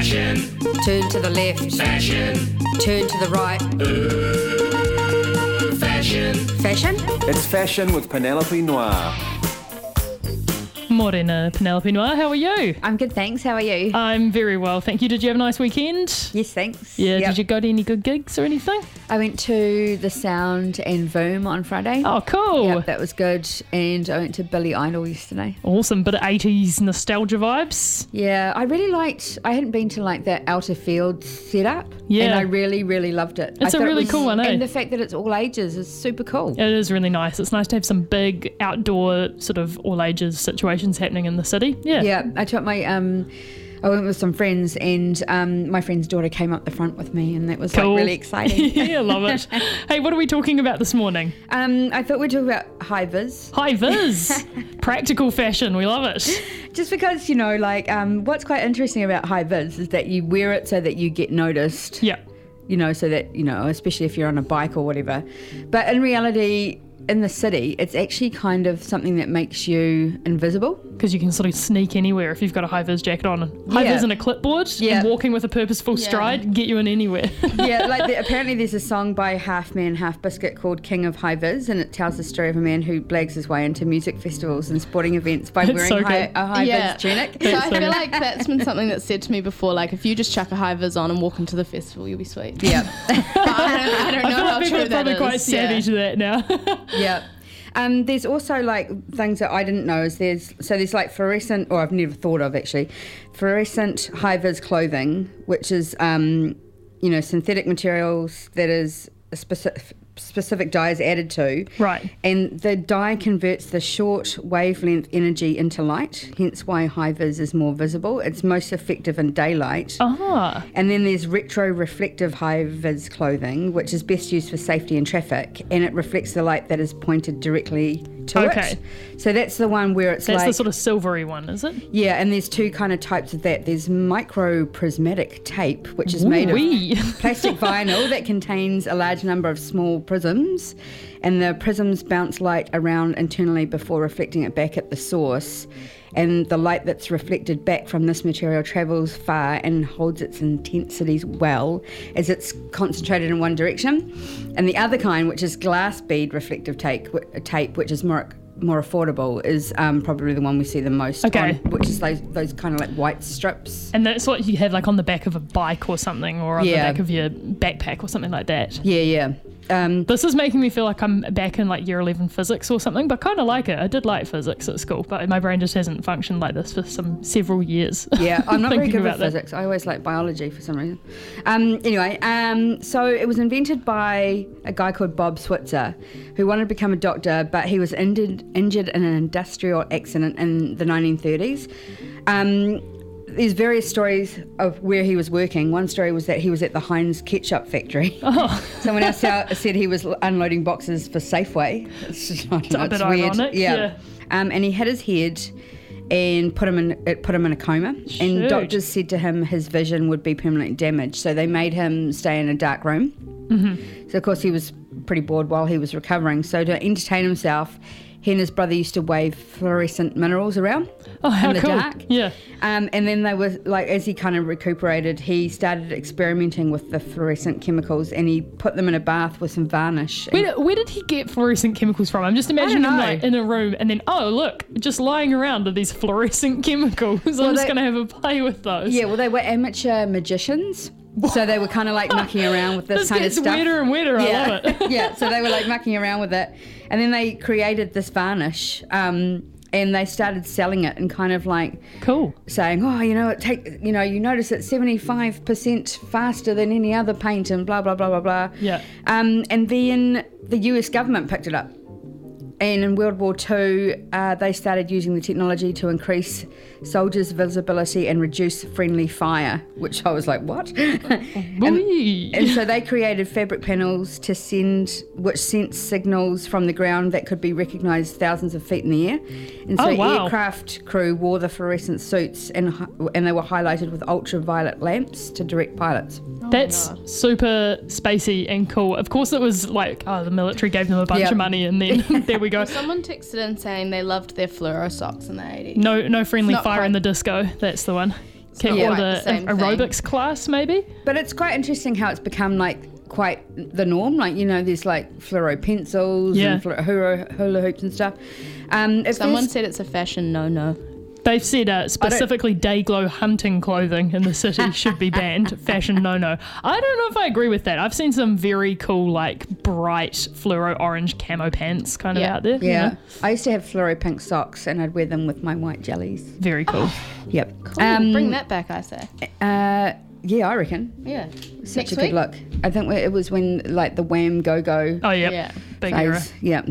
Fashion. Turn to the left. Fashion. Turn to the right. Fashion. Fashion? It's Fashion with Penelope Noir. Morena, Penelope Noir, how are you? I'm good, thanks. How are you? I'm very well, thank you. Did you have a nice weekend? Yes, thanks. Yeah, Yep. Did you go to any good gigs or anything? I went to the Sound and Voom on Friday. Oh, cool. Yep, that was good. And I went to Billy Idol yesterday. Awesome, bit of 80s nostalgia vibes. Yeah, I really liked, I hadn't been to like that outer field setup. Yeah. And I really, really loved it. It's I a thought it really was- cool one, eh? And the fact that it's all ages is super cool. It is really nice. It's nice to have some big outdoor sort of all ages situations happening in the city. Yeah. Yeah, I took my, I went with some friends and my friend's daughter came up the front with me and that was Cool. like really exciting. Yeah, love it. Hey, what are we talking about this morning? I thought we'd talk about high vis. High vis. Practical fashion. We love it. Just because, you know, like what's quite interesting about high vis is that you wear it so that you get noticed. Yeah. You know, so that, you know, especially if you're on a bike or whatever. But in reality, in the city, it's actually kind of something that makes you invisible. Because you can sort of sneak anywhere if you've got a high-vis jacket on. High-vis Yeah. and a clipboard Yeah. and walking with a purposeful stride get you in anywhere. Yeah, like apparently there's a song by Half Man, Half Biscuit called King of High Vis, and it tells the story of a man who blags his way into music festivals and sporting events by That's wearing so good. a high vis tunic. So I so feel good. like that's been something that's said to me before. Like, if you just chuck a high vis on and walk into the festival, you'll be sweet. Yeah, But I don't I know feel how like people true are that probably is. quite savvy to that now. yeah. There's also like things that I didn't know is there's like fluorescent, or I've never thought of actually, fluorescent high vis clothing, which is synthetic materials that is a specific dye is added to. Right. And the dye converts the short wavelength energy into light, hence why high vis is more visible. It's most effective in daylight. Ah. And then there's retro-reflective high-vis clothing, which is best used for safety in traffic, and it reflects the light that is pointed directly to Okay. it. So that's the one where it's That's like... the sort of silvery one, is it? Yeah, and there's two kind of types of that. There's microprismatic tape, which is made Ooh-wee. of plastic vinyl that contains a large number of small prisms, and the prisms bounce light around internally before reflecting it back at the source. And the light that's reflected back from this material travels far and holds its intensities well as it's concentrated in one direction. And the other kind, which is glass bead reflective tape, which is more affordable, is probably the one we see the most Okay. on, which is those kind of like white strips. And that's what you have like on the back of a bike or something, or on the Yeah. back of your backpack or something like that. Yeah. This is making me feel like I'm back in like year 11 physics or something, but kind of like it. I did like physics at school, but my brain just hasn't functioned like this for several years. Yeah, I'm not very Thinking good with about that. physics. I always like biology for some reason. So it was invented by a guy called Bob Switzer, who wanted to become a doctor, but he was injured in an industrial accident in the 1930s. There's various stories of where he was working. One story was that he was at the Heinz ketchup factory. Oh. Someone else said he was unloading boxes for Safeway. It's just, I don't know, a bit it's weird. ironic, yeah. And he hit his head and put him in a coma. Shoot. And doctors said to him his vision would be permanently damaged. So they made him stay in a dark room. Mm-hmm. So of course he was pretty bored while he was recovering. So to entertain himself, he and his brother used to wave fluorescent minerals around How in the cool. dark. Yeah. And then they were like, as he kind of recuperated, he started experimenting with the fluorescent chemicals, and he put them in a bath with some varnish. Where did he get fluorescent chemicals from? I'm just imagining him know. like in a room and then, oh, look, just lying around are these fluorescent chemicals. I'm just going to have a play with those. Yeah, well, they were amateur magicians. So they were kind of like mucking around with this kind of gets stuff. weirder and weirder. I love it. Yeah, so they were like mucking around with it. And then they created this varnish and they started selling it and kind of like Cool. saying, oh, you notice it's 75% faster than any other paint and blah, blah, blah, blah, blah. Yeah. And then the US government picked it up. And in World War II, they started using the technology to increase soldiers' visibility and reduce friendly fire, which I was like, what? and so they created fabric panels which sent signals from the ground that could be recognised thousands of feet in the air. And so wow. aircraft crew wore the fluorescent suits and they were highlighted with ultraviolet lamps to direct pilots. That's super spacey and cool. Of course, it was like, the military gave them a bunch Yep. of money, and then there we go. Someone texted in saying they loved their fluoro socks in the 80s. No friendly It's not fire in quite- the disco. That's the one. It's not or quite the same thing. aerobics class, maybe. But it's quite interesting how it's become like quite the norm. Like, you know, there's like fluoro pencils Yeah. and hula hoops and stuff. If Someone there's- said it's a fashion no-no. They've said specifically day-glow hunting clothing in the city should be banned. Fashion no-no. I don't know if I agree with that. I've seen some very cool, like, bright fluoro orange camo pants kind of Yeah. out there. you yeah, know? I used to have fluoro pink socks and I'd wear them with my white jellies. Very cool. Yep. Cool. Bring that back, I say. Yeah, I reckon. Yeah. Such Next a week? good look. I think it was when like the Wham Go-Go Oh, yeah. Yeah. Big era. phase. Yeah.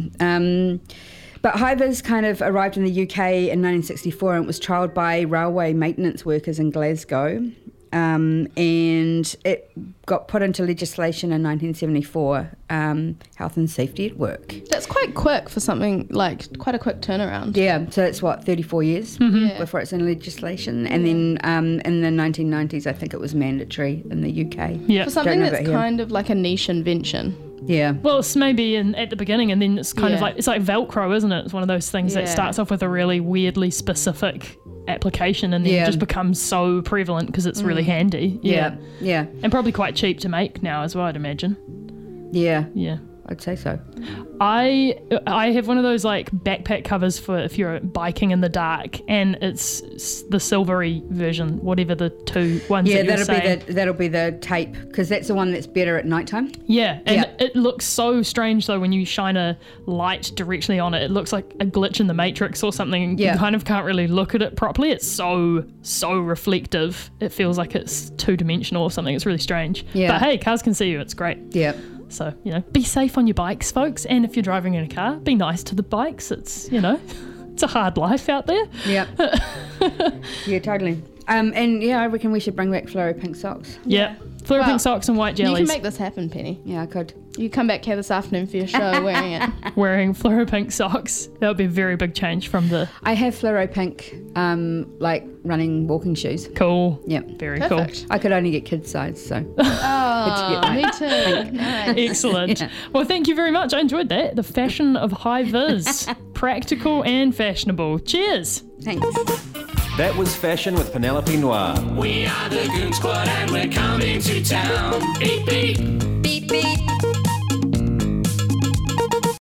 But hivers kind of arrived in the UK in 1964 and it was trialled by railway maintenance workers in Glasgow. And it got put into legislation in 1974, health and safety at work. That's quite quick for something like quite a quick turnaround. Yeah, so it's 34 years Yeah. before it's in legislation. And then in the 1990s, I think it was mandatory in the UK. Yeah. For something Don't know that's about here. kind of like a niche invention. Yeah. Well, it's maybe at the beginning, and then it's kind of Yeah. like it's like Velcro, isn't it? It's one of those things that Yeah. starts off with a really weirdly specific application, and then Yeah. just becomes so prevalent because it's really handy. Yeah. Yeah. And probably quite cheap to make now as well, I'd imagine. Yeah. Yeah. I'd say so. I have one of those like backpack covers for if you're biking in the dark, and it's the silvery version, whatever the two ones Yeah, that you're saying. that'll be the tape because that's the one that's better at nighttime. Yeah, and Yeah. it looks so strange though when you shine a light directly on it. It looks like a glitch in the Matrix or something. Yeah. You kind of can't really look at it properly. It's so reflective. It feels like it's two-dimensional or something. It's really strange. Yeah. But hey, cars can see you. It's great. Yeah. So, be safe on your bikes, folks. And if you're driving in a car, be nice to the bikes. It's, it's a hard life out there. Yeah. Yeah, totally. And yeah, I reckon we should bring back fluoro pink socks. Yeah. Fluoro Well, pink socks and white You jellies. can make this happen, Penny. Yeah, I could. You come back here this afternoon for your show wearing it. Wearing fluoro pink socks. That would be a very big change from the I have fluoro pink, like running walking shoes. cool. Yeah. Very Perfect. I could only get kids size, so. Oh, get me too. Nice. cool. Excellent. Yeah. Well, thank you very much. I enjoyed that. The fashion of high vis. Practical and fashionable. Cheers. Thanks. That was Fashion with Penelope Noir. We are the Goon Squad and we're coming to town. Beep beep. Beep beep.